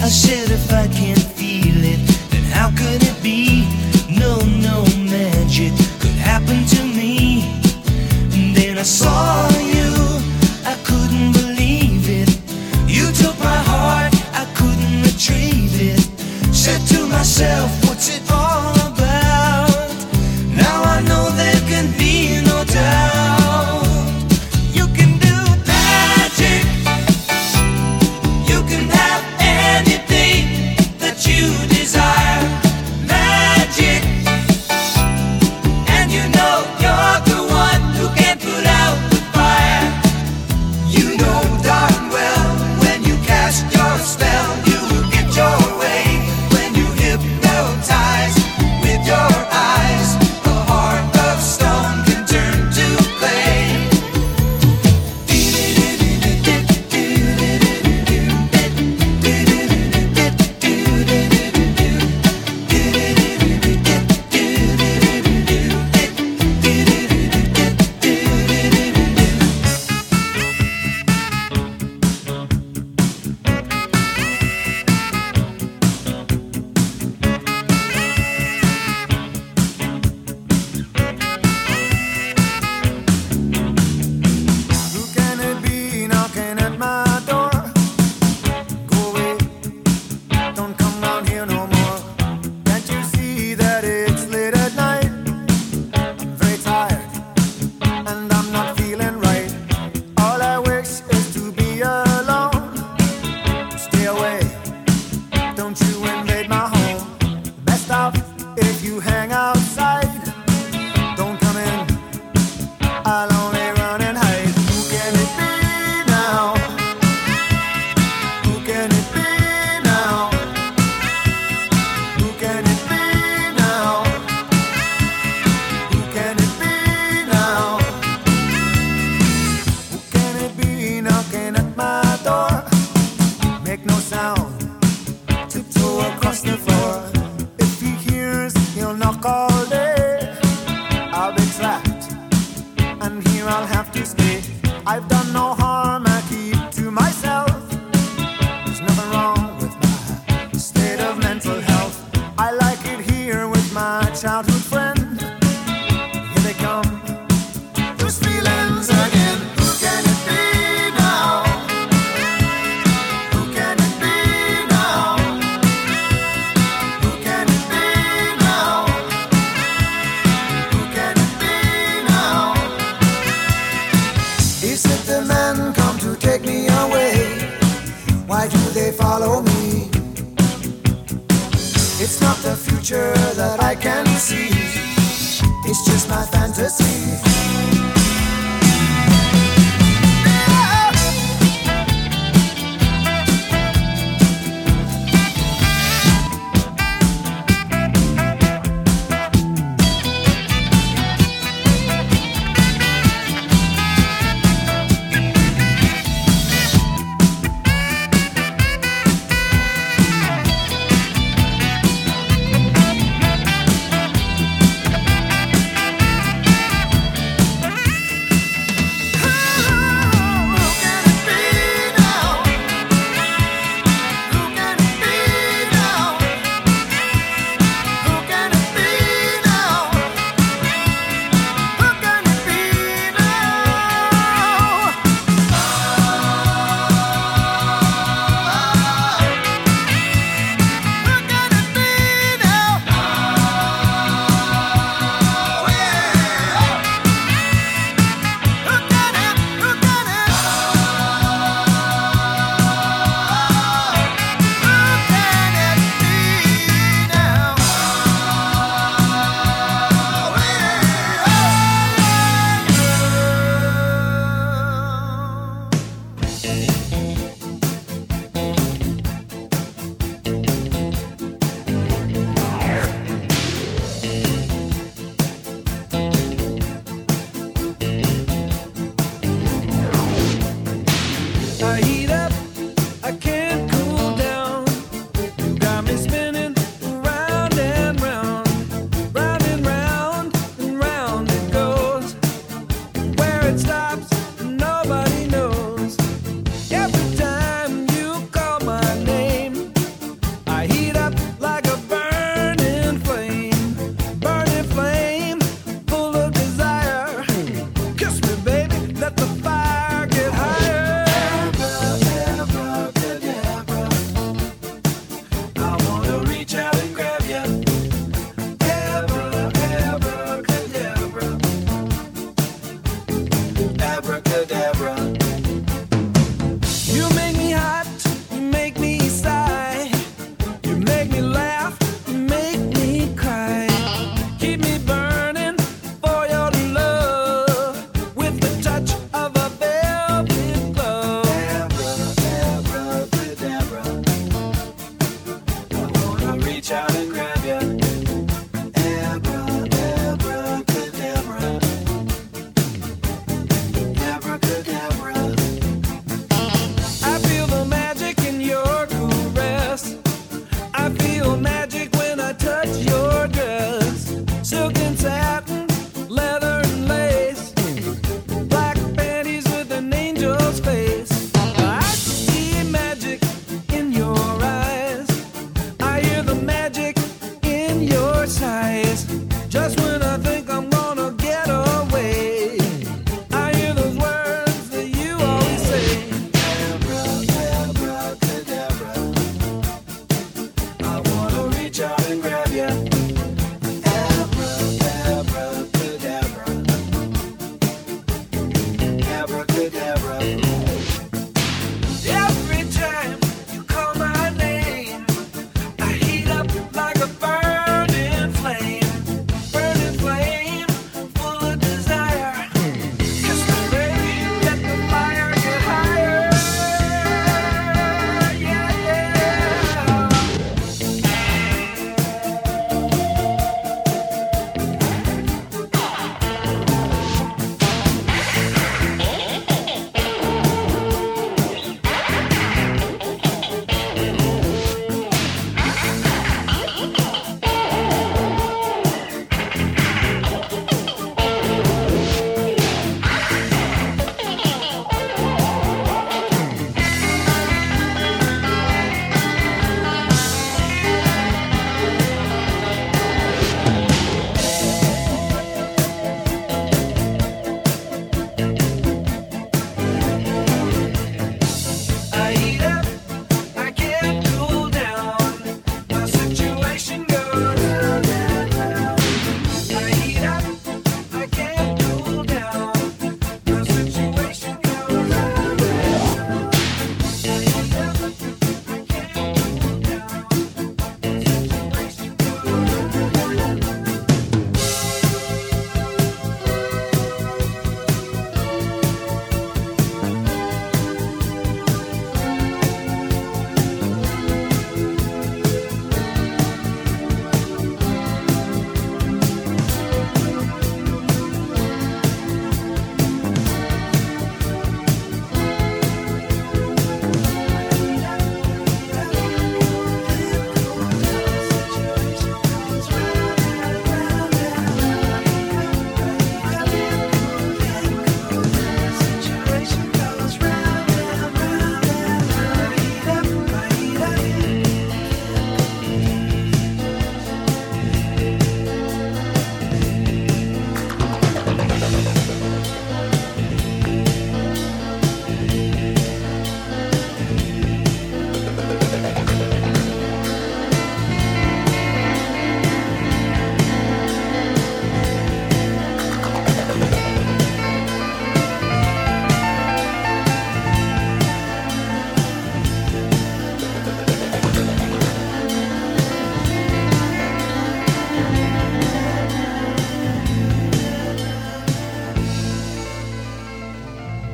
said if I can't feel it, then how could it be? No, no magic could happen to me. And then I saw you, I couldn't believe it. You took my heart, I couldn't retrieve it. Said to myself, what's it all about? Now I know there can be no doubt. You can do magic. You can have anything that you desire. Magic. And you know you're the one who can put out the fire. You know darn well when you cast your spell, you will get your way. When you hypnotize with your eyes, a heart of stone can turn to clay. Who can it be knocking at my door? Go away, don't come round here no more. Can't you see that it's late at night? I'm very tired and I'm not feeling right. All I wish is to be alone. Stay away, don't you invade my home. Best off if you hang outside. Don't come in, I'll only run and hide. Who can it be now? Who can it be now? Who can it be now? Who can it be now? Who can it be knocking at my door? Make no sound, tiptoe across the floor. If he hears, he'll knock all day. I'll be trapped, and here I'll have to stay. I've done no harm, I keep to myself. There's nothing wrong with my state of mental health. I like it here with my childhood friend. Here they come, those feelings again. Who can it be now? Who can it be now? Who can it be now? Who can it be now? Is it the men come to take me away? Why do they follow me? It's not the future that I can see. It's just my fantasy.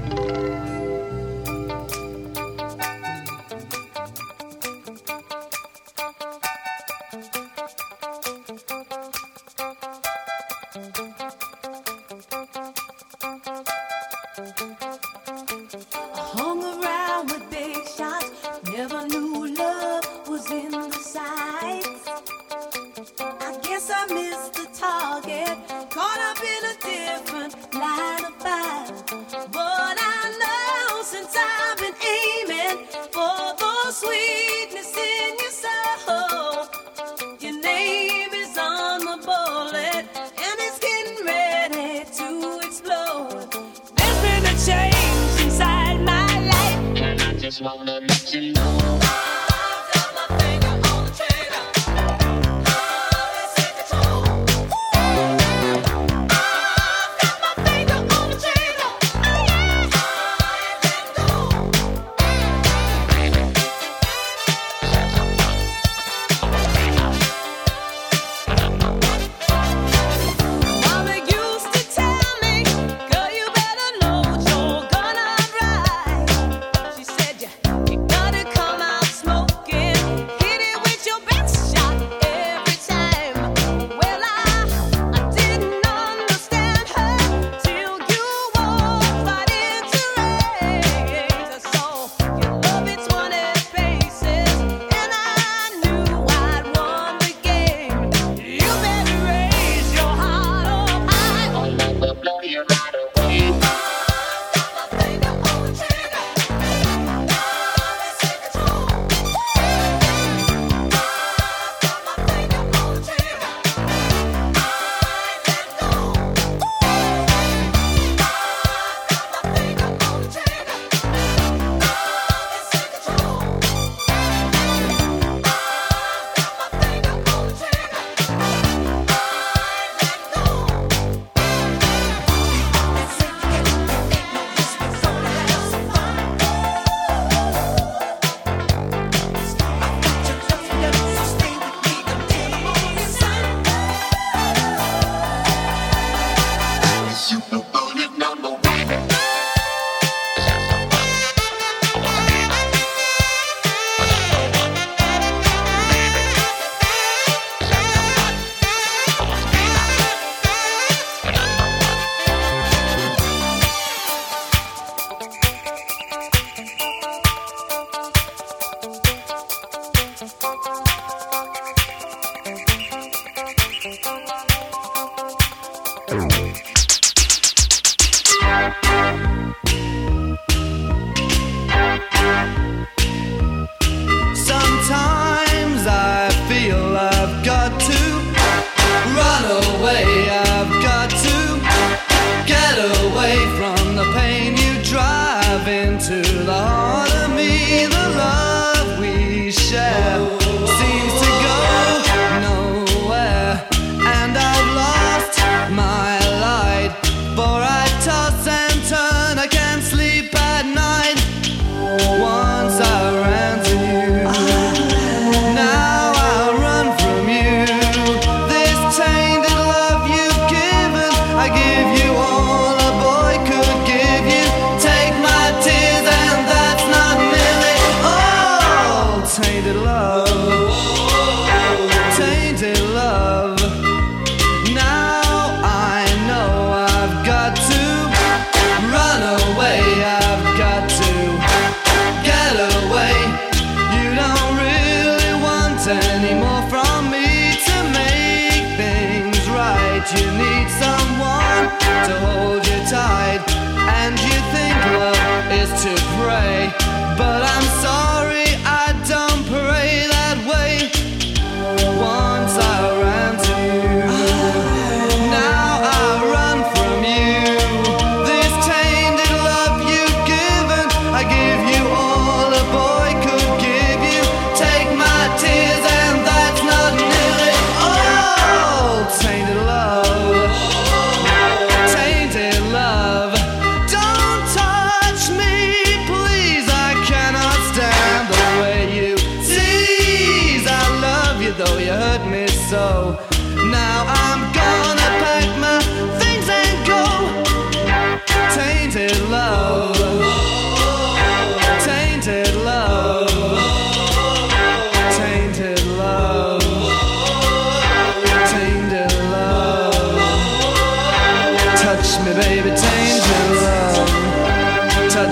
Don't touch me, please, I cannot stand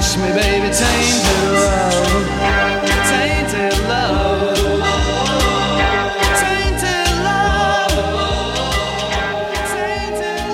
touch me, baby, tainted love, tainted love, tainted love, tainted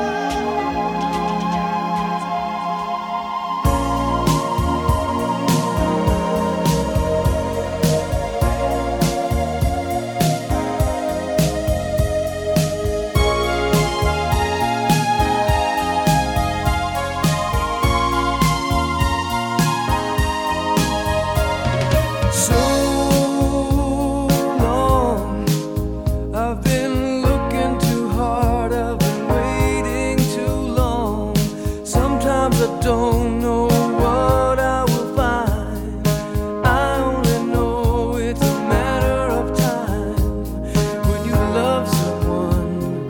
don't know what I will find. I only know it's a matter of time. When you love someone,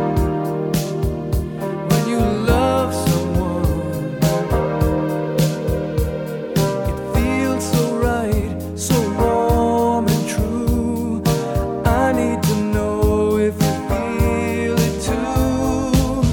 when you love someone, it feels so right, so warm and true. I need to know if you feel it too.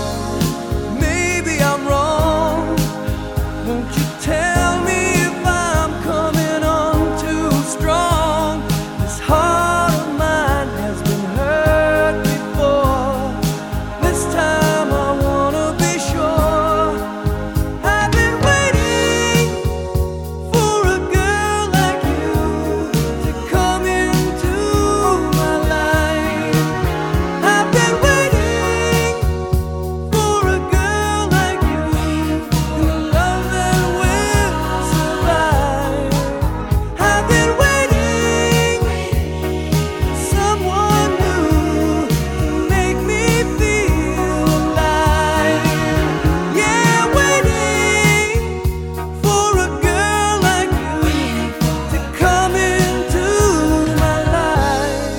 Maybe I'm wrong. Won't you tell me if I'm coming on too strong? This heart of mine has been hurt before. This time I wanna be sure. I've been waiting for a girl like you to come into my life. I've been waiting for a girl like you, and a love that will survive. I've been waiting for someone new to make me feel alive. Yeah, waiting for a girl like you to come into my life.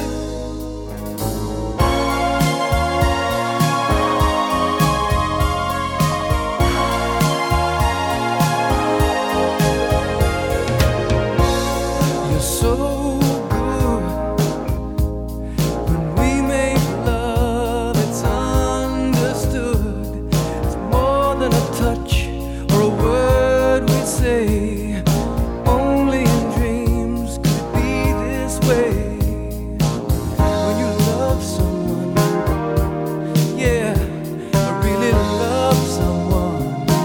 You're so good. When we make love, it's understood. It's more than a touch or a word we say. Only in dreams could it be this way. When you love someone, yeah, I really love someone.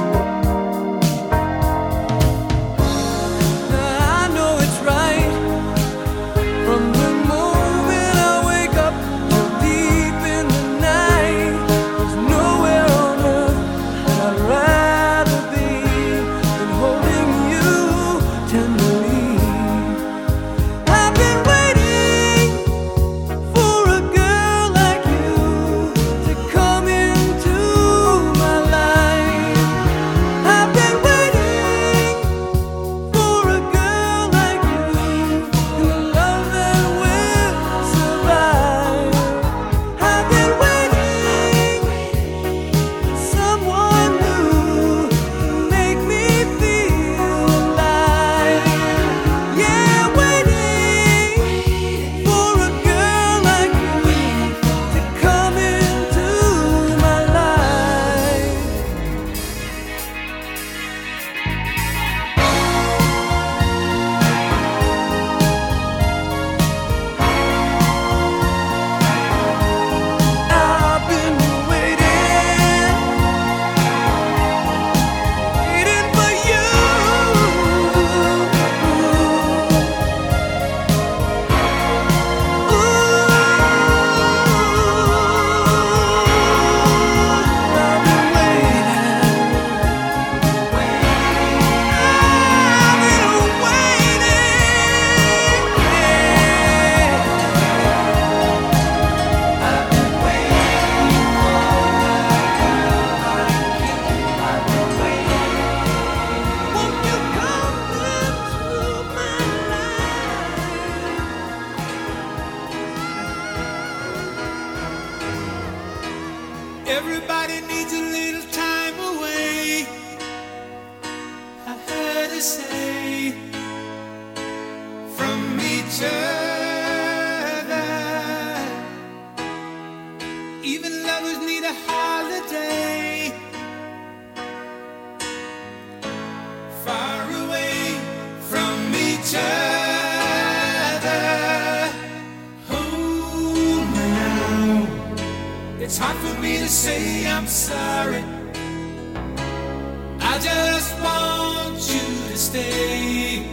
I know it's right from the moment I wake up till deep in the night. There's nowhere on earth that I'd rather be than holding you tenderly. I've been waiting for a girl like you to come into my life. I've been waiting for a girl like you, and a love that will survive. I've been waiting for someone new to make me feel alive. Yeah, waiting for a girl like you to come into my life. I've been waiting for you. I've been Won't you come into my life? Everybody needs a little time away, I heard her say, from each other. Even lovers need a holiday. It's hard for me to say I'm sorry. I just want you to stay.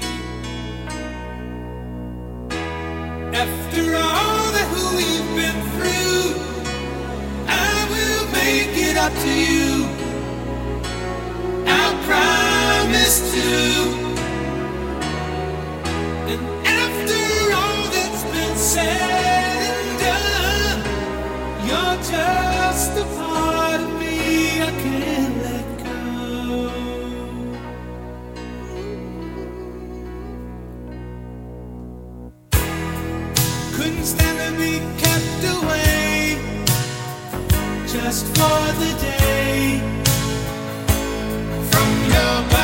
After all that we've been through, I will make it up to you. I promise to. And after all that's been said and done, you're just a part of me I can't let go. Couldn't stand to be kept away just for the day from your body.